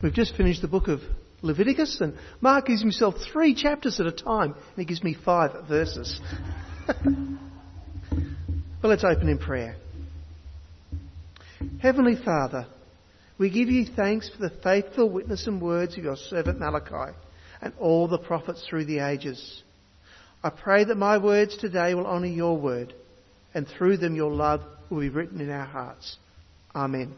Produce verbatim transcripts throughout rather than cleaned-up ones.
We've just finished the book of Leviticus, and Mark gives himself three chapters at a time, and he gives me five verses. Well, let's open in prayer. Heavenly Father, we give you thanks for the faithful witness and words of your servant Malachi and all the prophets through the ages. I pray that my words today will honour your word, and through them your love will be written in our hearts. Amen.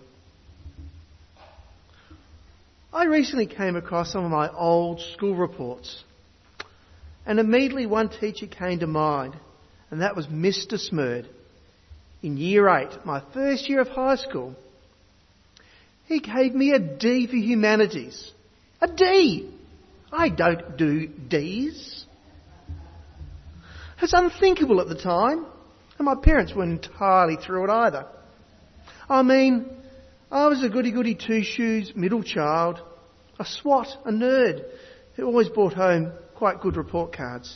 I recently came across some of my old school reports, and immediately one teacher came to mind, and that was Mister Smurd. In year eight, my first year of high school, he gave me a D for humanities. A D! I don't do Ds. It was unthinkable at the time, and my parents weren't entirely through it either. I mean, I was a goody-goody two-shoes middle child, a swot, a nerd, who always brought home quite good report cards.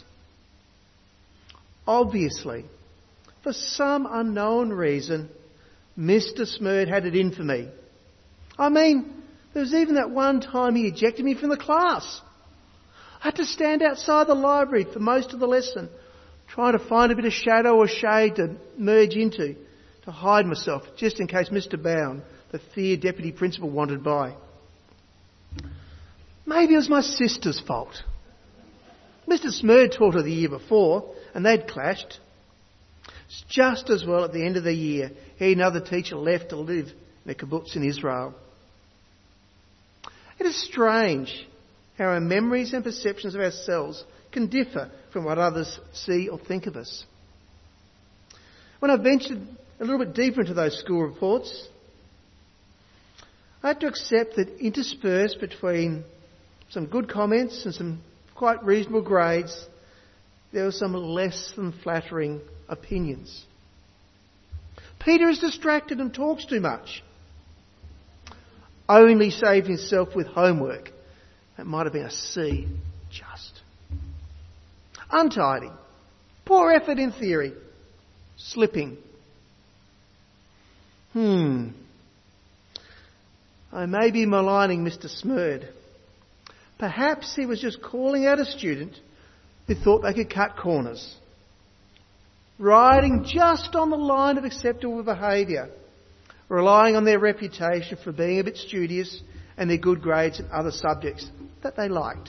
Obviously, for some unknown reason, Mister Smurd had it in for me. I mean, there was even that one time he ejected me from the class. I had to stand outside the library for most of the lesson, trying to find a bit of shadow or shade to merge into, to hide myself, just in case Mister Bound, the feared deputy principal, wandered by. Maybe it was my sister's fault. Mister Smurd taught her the year before, and they'd clashed. It's just as well at the end of the year, he and another teacher left to live in a kibbutz in Israel. It is strange how our memories and perceptions of ourselves can differ from what others see or think of us. When I ventured a little bit deeper into those school reports, I had to accept that interspersed between some good comments and some quite reasonable grades, there were some less than flattering opinions. Peter is distracted and talks too much. Only saved himself with homework. That might have been a C, just. Untidy. Poor effort in theory. Slipping. Hmm. I may be maligning Mister Smurd. Perhaps he was just calling out a student who thought they could cut corners, riding just on the line of acceptable behaviour, relying on their reputation for being a bit studious and their good grades in other subjects that they liked.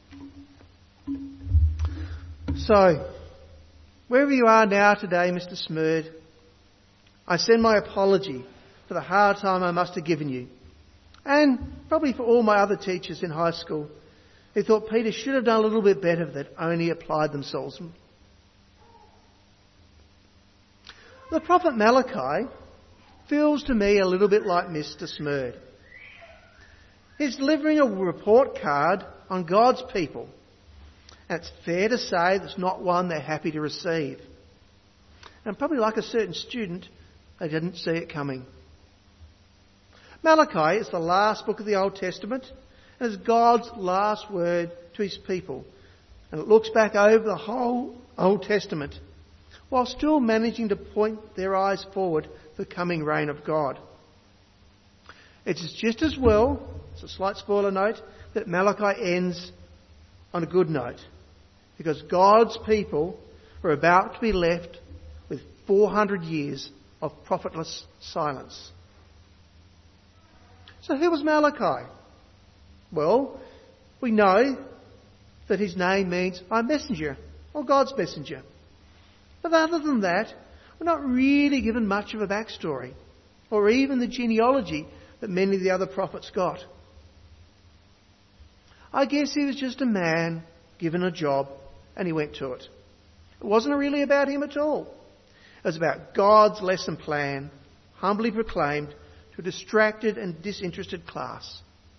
So, wherever you are now today, Mister Smurd, I send my apology for the hard time I must have given you, and probably for all my other teachers in high school who thought Peter should have done a little bit better that only applied themselves. The prophet Malachi feels to me a little bit like Mister Smurd. He's delivering a report card on God's people, and it's fair to say that's not one they're happy to receive. And probably like a certain student, they didn't see it coming. Malachi is the last book of the Old Testament and is God's last word to his people. And it looks back over the whole Old Testament while still managing to point their eyes forward to the coming reign of God. It is just as well, it's a slight spoiler note, that Malachi ends on a good note, because God's people are about to be left with four hundred years of profitless silence. So who was Malachi? Well, we know that his name means I'm messenger, or God's messenger. But other than that, we're not really given much of a backstory, or even the genealogy that many of the other prophets got. I guess he was just a man given a job, and he went to it. It wasn't really about him at all. It was about God's lesson plan, humbly proclaimed to a distracted and disinterested class.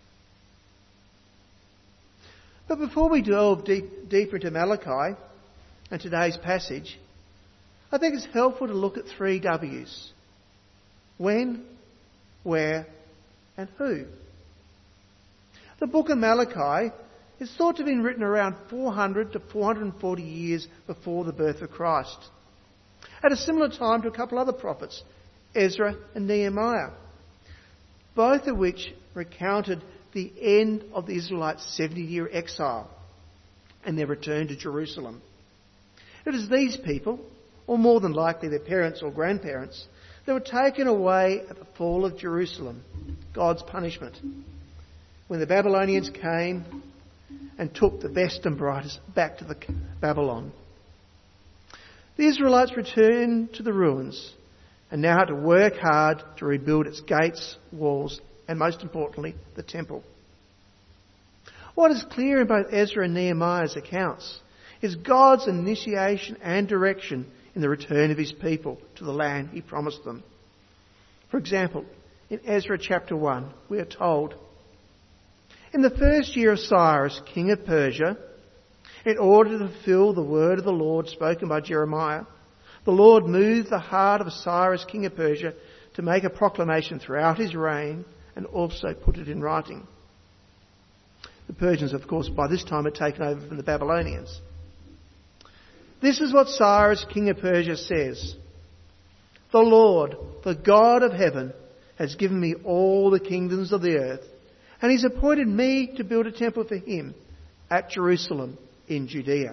But before we delve deep, deeper into Malachi and today's passage, I think it's helpful to look at three W's. When, where, and who. The book of Malachi is thought to have been written around four hundred to four hundred forty years before the birth of Christ, at a similar time to a couple other prophets, Ezra and Nehemiah, both of which recounted the end of the Israelites' seventy-year exile and their return to Jerusalem. It is these people, or more than likely their parents or grandparents, that were taken away at the fall of Jerusalem, God's punishment, when the Babylonians came and took the best and brightest back to the Babylon. The Israelites returned to the ruins and now had to work hard to rebuild its gates, walls, and most importantly, the temple. What is clear in both Ezra and Nehemiah's accounts is God's initiation and direction in the return of his people to the land he promised them. For example, in Ezra chapter one, we are told, "In the first year of Cyrus, king of Persia, in order to fulfill the word of the Lord spoken by Jeremiah, the Lord moved the heart of Cyrus, king of Persia, to make a proclamation throughout his reign and also put it in writing." The Persians, of course, by this time had taken over from the Babylonians. "This is what Cyrus, king of Persia, says. The Lord, the God of heaven, has given me all the kingdoms of the earth, and he's appointed me to build a temple for him at Jerusalem in Judea."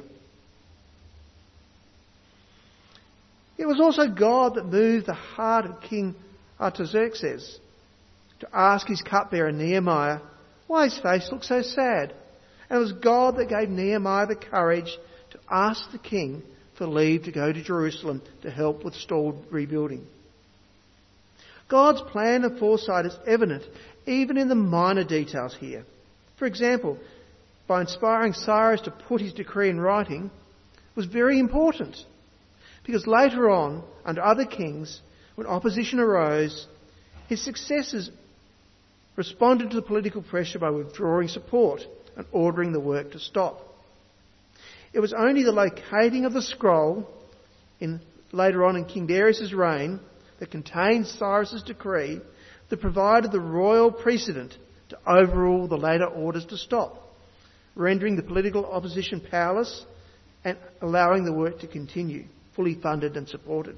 It was also God that moved the heart of King Artaxerxes to ask his cupbearer Nehemiah why his face looked so sad. And it was God that gave Nehemiah the courage to ask the king for leave to go to Jerusalem to help with stalled rebuilding. God's plan and foresight is evident even in the minor details here. For example, by inspiring Cyrus to put his decree in writing was very important, because later on, under other kings, when opposition arose, his successors responded to the political pressure by withdrawing support and ordering the work to stop. It was only the locating of the scroll in, later on in King Darius' reign that contained Cyrus' decree that provided the royal precedent to overrule the later orders to stop, rendering the political opposition powerless and allowing the work to continue, fully funded and supported.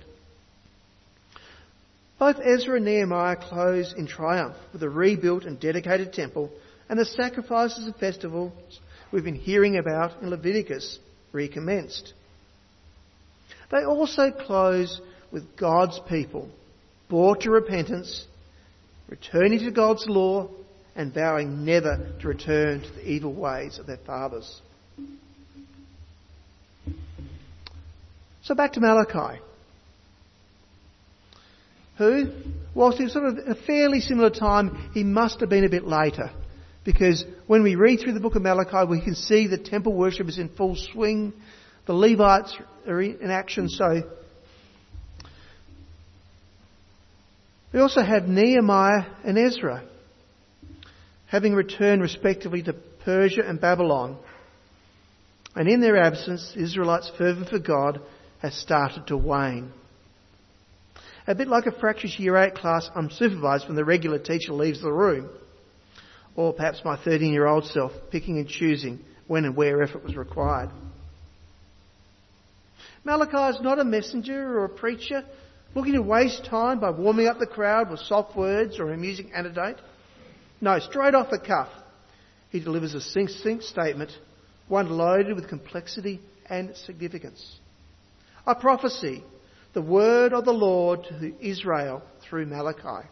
Both Ezra and Nehemiah close in triumph with a rebuilt and dedicated temple and the sacrifices and festivals we've been hearing about in Leviticus recommenced. They also close with God's people brought to repentance, returning to God's law and vowing never to return to the evil ways of their fathers. So back to Malachi, who, whilst he was sort of at a fairly similar time, he must have been a bit later. Because when we read through the book of Malachi, we can see that temple worship is in full swing. The Levites are in action. So we also have Nehemiah and Ezra, having returned respectively to Persia and Babylon. And in their absence, the Israelites' fervour for God has started to wane. A bit like a fractious year eight class unsupervised when the regular teacher leaves the room. Or perhaps my thirteen-year-old self picking and choosing when and where effort was required. Malachi is not a messenger or a preacher looking to waste time by warming up the crowd with soft words or an amusing anecdote. No, straight off the cuff, he delivers a succinct statement, one loaded with complexity and significance. A prophecy, the word of the Lord to Israel through Malachi.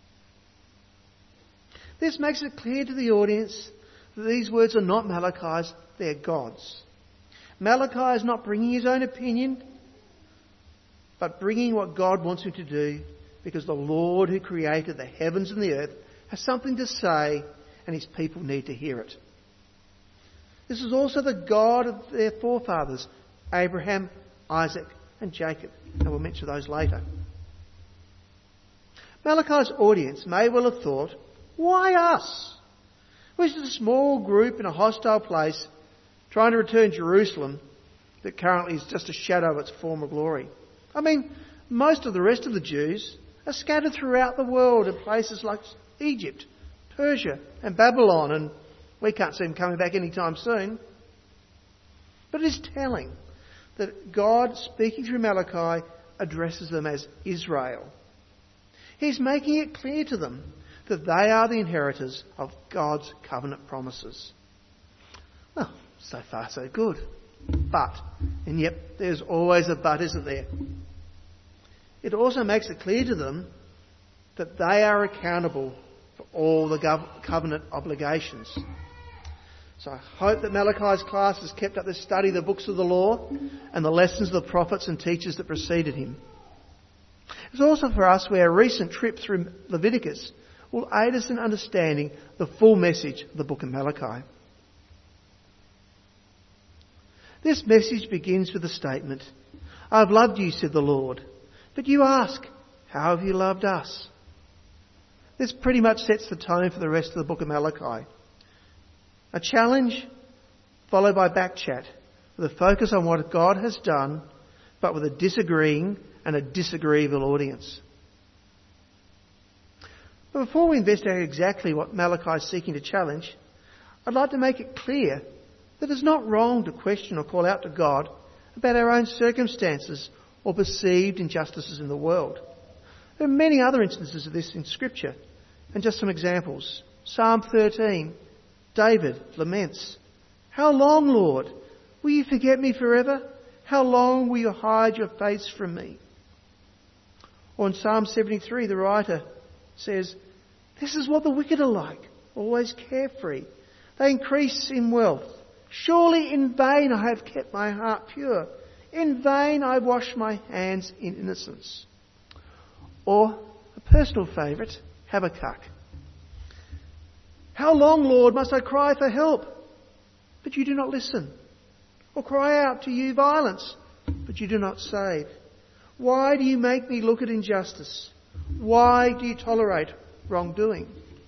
This makes it clear to the audience that these words are not Malachi's, they're God's. Malachi is not bringing his own opinion, but bringing what God wants him to do, because the Lord who created the heavens and the earth has something to say and his people need to hear it. This is also the God of their forefathers, Abraham, Isaac and Jacob, and we'll mention those later. Malachi's audience may well have thought, why us? We're just a small group in a hostile place trying to return Jerusalem that currently is just a shadow of its former glory. I mean, most of the rest of the Jews are scattered throughout the world in places like Egypt, Persia and Babylon, and we can't see them coming back anytime soon. But it is telling that God, speaking through Malachi, addresses them as Israel. He's making it clear to them that they are the inheritors of God's covenant promises. Well, so far so good. But, and yet there's always a but, isn't there? It also makes it clear to them that they are accountable for all the gov- covenant obligations. So I hope that Malachi's class has kept up this study of the books of the law and the lessons of the prophets and teachers that preceded him. It's also for us where a recent trip through Leviticus will aid us in understanding the full message of the book of Malachi. This message begins with the statement, "I've loved you, said the Lord. But you ask, how have you loved us?" This pretty much sets the tone for the rest of the book of Malachi. A challenge followed by back chat with a focus on what God has done, but with a disagreeing and a disagreeable audience. But before we investigate exactly what Malachi is seeking to challenge, I'd like to make it clear that it's not wrong to question or call out to God about our own circumstances or perceived injustices in the world. There are many other instances of this in Scripture, and just some examples. Psalm thirteen, David laments, "How long, Lord? Will you forget me forever? How long will you hide your face from me?" Or in Psalm seventy-three, the writer says, "This is what the wicked are like, always carefree. They increase in wealth. Surely in vain I have kept my heart pure. In vain I wash my hands in innocence." Or a personal favourite, Habakkuk. "How long, Lord, must I cry for help? But you do not listen. Or cry out to you violence, but you do not save. Why do you make me look at injustice? Why do you tolerate wrongdoing?"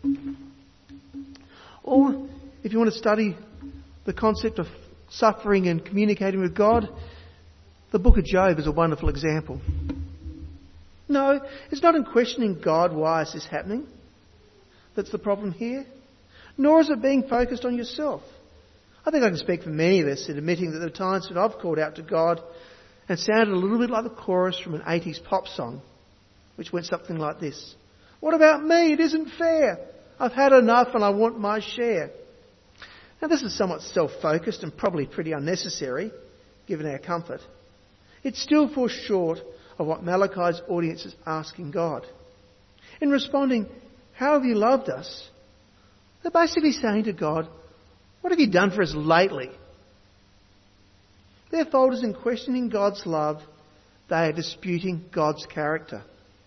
Or if you want to study the concept of suffering and communicating with God, the book of Job is a wonderful example. No, it's not in questioning God, why is this happening, that's the problem here. Nor is it being focused on yourself. I think I can speak for many of us in admitting that there are times when I've called out to God and sounded a little bit like the chorus from an eighties pop song, which went something like this. "What about me? It isn't fair. I've had enough and I want my share." Now this is somewhat self-focused and probably pretty unnecessary, given our comfort. It still falls short of what Malachi's audience is asking God. In responding, "How have you loved us?" they're basically saying to God, "What have you done for us lately?" Their fault is in questioning God's love. They are disputing God's character.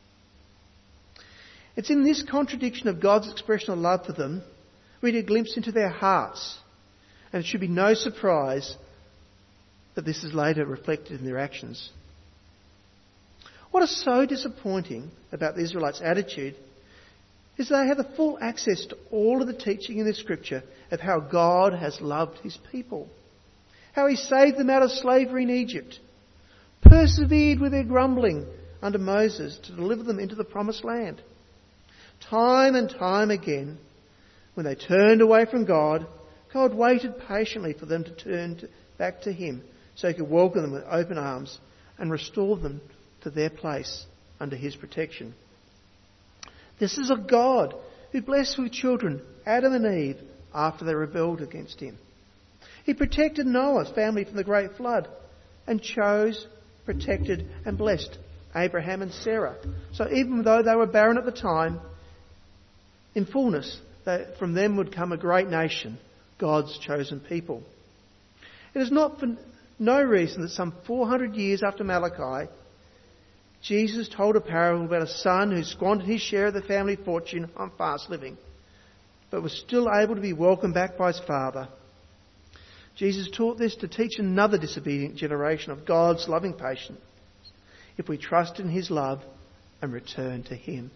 It's in this contradiction of God's expression of love for them we get a glimpse into their hearts. And it should be no surprise that this is later reflected in their actions. What is so disappointing about the Israelites' attitude is they have the full access to all of the teaching in the Scripture of how God has loved his people, how he saved them out of slavery in Egypt, persevered with their grumbling under Moses to deliver them into the promised land. Time and time again, when they turned away from God, God waited patiently for them to turn to, back to him so he could welcome them with open arms and restore them to their place under his protection. This is a God who blessed with children Adam and Eve after they rebelled against him. He protected Noah's family from the great flood and chose, protected and blessed Abraham and Sarah. So even though they were barren at the time, in fullness, they, from them would come a great nation, God's chosen people. It is not for no reason that some four hundred years after Malachi, Jesus told a parable about a son who squandered his share of the family fortune on fast living, but was still able to be welcomed back by his father. Jesus taught this to teach another disobedient generation of God's loving patience if we trust in his love and return to him.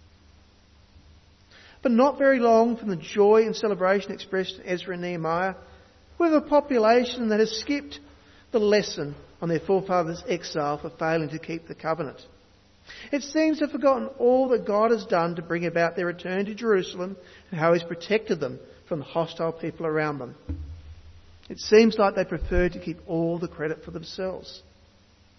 But not very long from the joy and celebration expressed in Ezra and Nehemiah, we have a population that has skipped the lesson on their forefathers' exile for failing to keep the covenant. It seems to have forgotten all that God has done to bring about their return to Jerusalem and how he's protected them from the hostile people around them. It seems like they prefer to keep all the credit for themselves.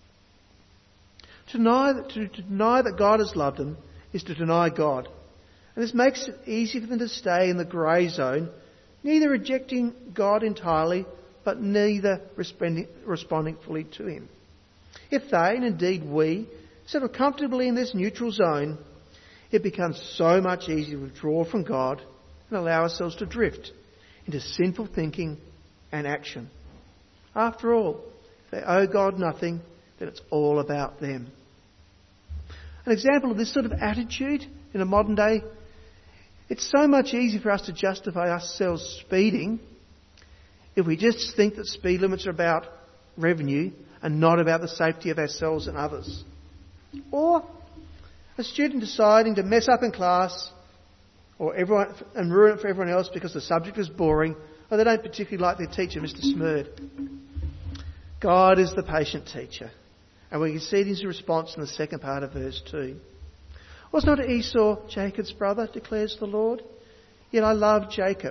To deny that, to, to deny that God has loved them is to deny God. And this makes it easy for them to stay in the grey zone, neither rejecting God entirely, but neither responding, responding fully to him. If they, and indeed we, settle comfortably in this neutral zone, it becomes so much easier to withdraw from God and allow ourselves to drift into sinful thinking and action. After all, if they owe God nothing, then it's all about them. An example of this sort of attitude in a modern day, it's so much easier for us to justify ourselves speeding if we just think that speed limits are about revenue and not about the safety of ourselves and others. Or a student deciding to mess up in class or everyone and ruin it for everyone else because the subject is boring or they don't particularly like their teacher, Mister Smurd. God is the patient teacher. And we can see his response in the second part of verse two. Was not Esau Jacob's brother, declares the Lord? Yet I love Jacob.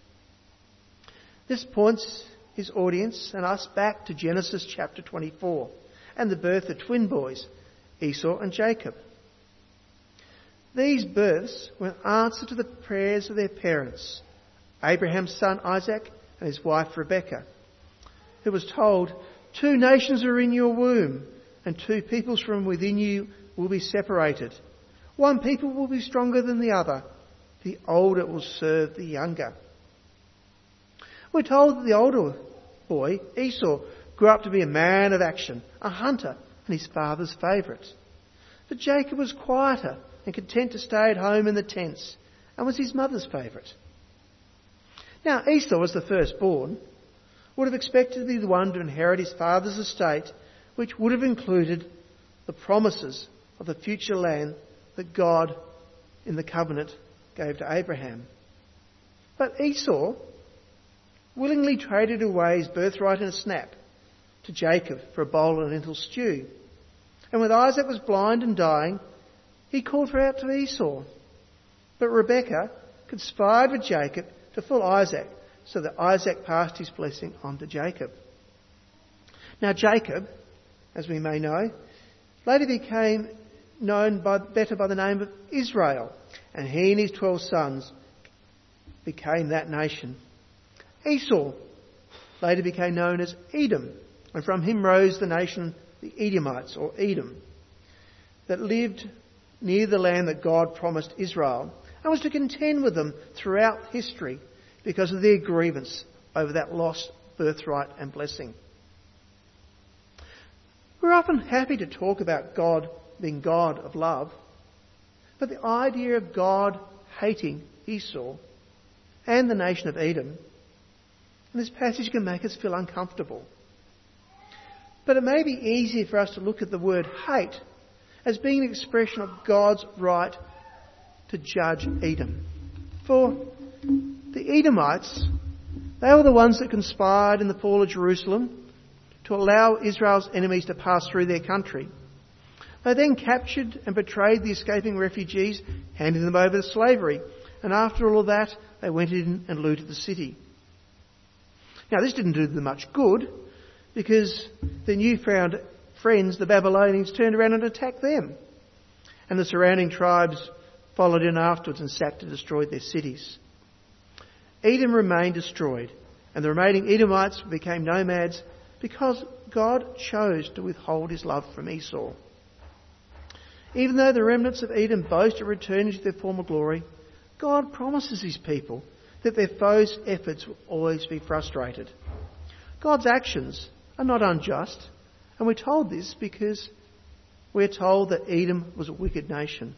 This points his audience and us back to Genesis chapter twenty-four and the birth of twin boys, Esau and Jacob. These births were an answer to the prayers of their parents, Abraham's son Isaac and his wife Rebekah, who was told, two nations are in your womb, and two peoples from within you will be separated. One people will be stronger than the other. The older will serve the younger. We're told that the older boy, Esau, grew up to be a man of action, a hunter, and his father's favourite. But Jacob was quieter and content to stay at home in the tents, and was his mother's favourite. Now, Esau, as the firstborn, would have expected to be the one to inherit his father's estate, which would have included the promises of the future land that God, in the covenant, gave to Abraham. But Esau willingly traded away his birthright in a snap to Jacob for a bowl of lentil stew. And when Isaac was blind and dying, he called for out to Esau. But Rebekah conspired with Jacob to fool Isaac, so that Isaac passed his blessing on to Jacob. Now Jacob, as we may know, later became known by, better by the name of Israel, and he and his twelve sons became that nation. Esau later became known as Edom, and from him rose the nation, the Edomites, or Edom, that lived near the land that God promised Israel, and was to contend with them throughout history because of their grievance over that lost birthright and blessing. We're often happy to talk about God being God of love, but the idea of God hating Esau and the nation of Edom in this passage can make us feel uncomfortable. But it may be easier for us to look at the word hate as being an expression of God's right to judge Edom. For the Edomites, they were the ones that conspired in the fall of Jerusalem to allow Israel's enemies to pass through their country. They then captured and betrayed the escaping refugees, handing them over to slavery. And after all of that, they went in and looted the city. Now, this didn't do them much good, because their newfound friends, the Babylonians, turned around and attacked them. And the surrounding tribes followed in afterwards and sacked and destroyed their cities. Edom remained destroyed, and the remaining Edomites became nomads because God chose to withhold his love from Esau. Even though the remnants of Edom boast of returning to their former glory, God promises his people that their foes' efforts will always be frustrated. God's actions are not unjust, and we're told this because we're told that Edom was a wicked nation.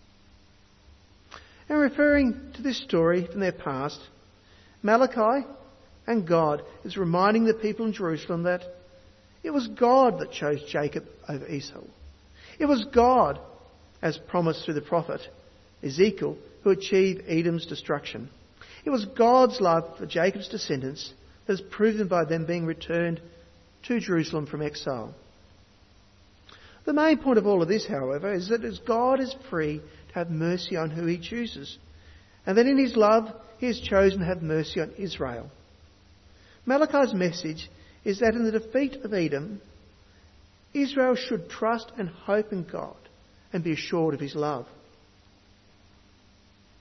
And referring to this story from their past, Malachi and God is reminding the people in Jerusalem that it was God that chose Jacob over Esau. It was God, as promised through the prophet Ezekiel, who achieved Edom's destruction. It was God's love for Jacob's descendants that is proven by them being returned to Jerusalem from exile. The main point of all of this, however, is that as God is free to have mercy on who he chooses, and that in his love he has chosen to have mercy on Israel. Malachi's message is that in the defeat of Edom, Israel should trust and hope in God and be assured of his love.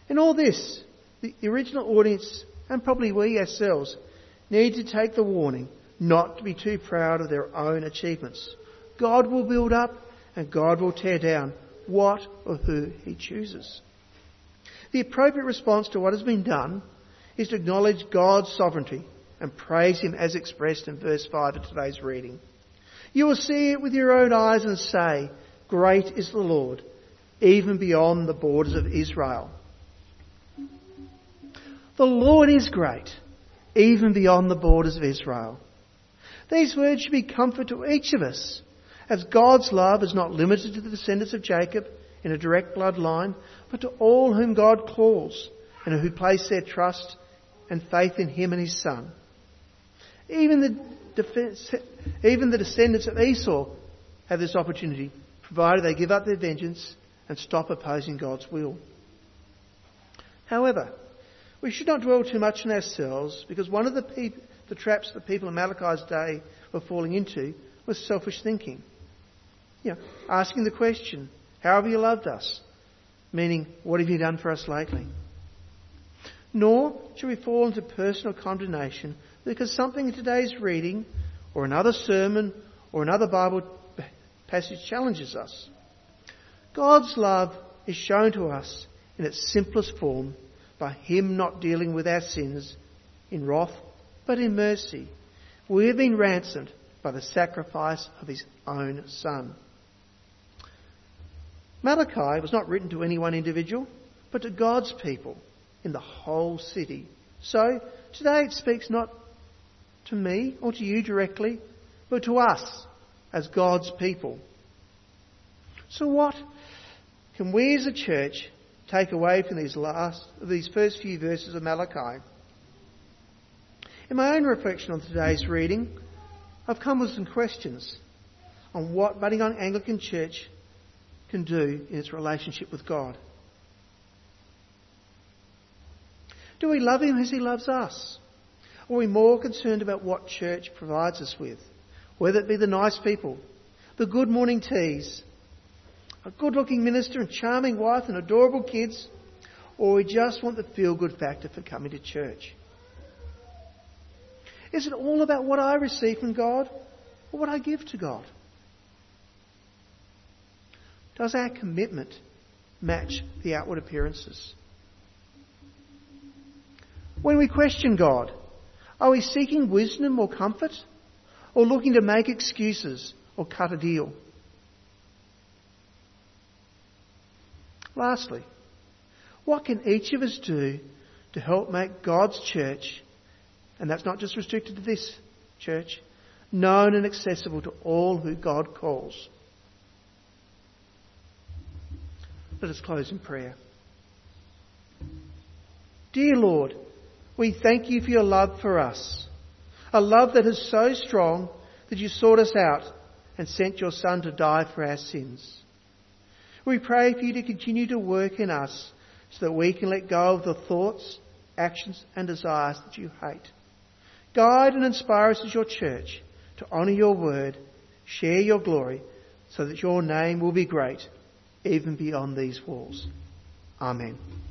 In all this, the original audience, and probably we ourselves, need to take the warning not to be too proud of their own achievements. God will build up and God will tear down what or who he chooses. The appropriate response to what has been done is to acknowledge God's sovereignty and praise him as expressed in verse five of today's reading. You will see it with your own eyes and say, great is the Lord, even beyond the borders of Israel. The Lord is great, even beyond the borders of Israel. These words should be comfort to each of us, as God's love is not limited to the descendants of Jacob in a direct bloodline, but to all whom God calls and who place their trust and faith in him and his Son. Even the, defense, even the descendants of Esau have this opportunity, provided they give up their vengeance and stop opposing God's will. However, we should not dwell too much on ourselves, because one of the, peop- the traps the people in Malachi's day were falling into was selfish thinking. You know, asking the question, how have you loved us? Meaning, what have you done for us lately? Nor should we fall into personal condemnation because something in today's reading or another sermon or another Bible passage challenges us. God's love is shown to us in its simplest form by him not dealing with our sins in wrath but in mercy. We have been ransomed by the sacrifice of his own Son. Malachi was not written to any one individual, but to God's people in the whole city. So, today it speaks not to me or to you directly, but to us as God's people. So what can we as a church take away from these last, these first few verses of Malachi? In my own reflection on today's reading, I've come with some questions on what Buddingong Anglican Church can do in its relationship with God. Do we love him as he loves us? Or are we more concerned about what church provides us with? Whether it be the nice people, the good morning teas, a good-looking minister and charming wife and adorable kids, or we just want the feel-good factor for coming to church? Is it all about what I receive from God or what I give to God? Does our commitment match the outward appearances? When we question God, are we seeking wisdom or comfort, or looking to make excuses or cut a deal? Lastly, what can each of us do to help make God's church, and that's not just restricted to this church, known and accessible to all who God calls? Let us close in prayer. Dear Lord, we thank you for your love for us, a love that is so strong that you sought us out and sent your Son to die for our sins. We pray for you to continue to work in us so that we can let go of the thoughts, actions and desires that you hate. Guide and inspire us as your church to honour your word, share your glory, so that your name will be great even beyond these walls. Amen.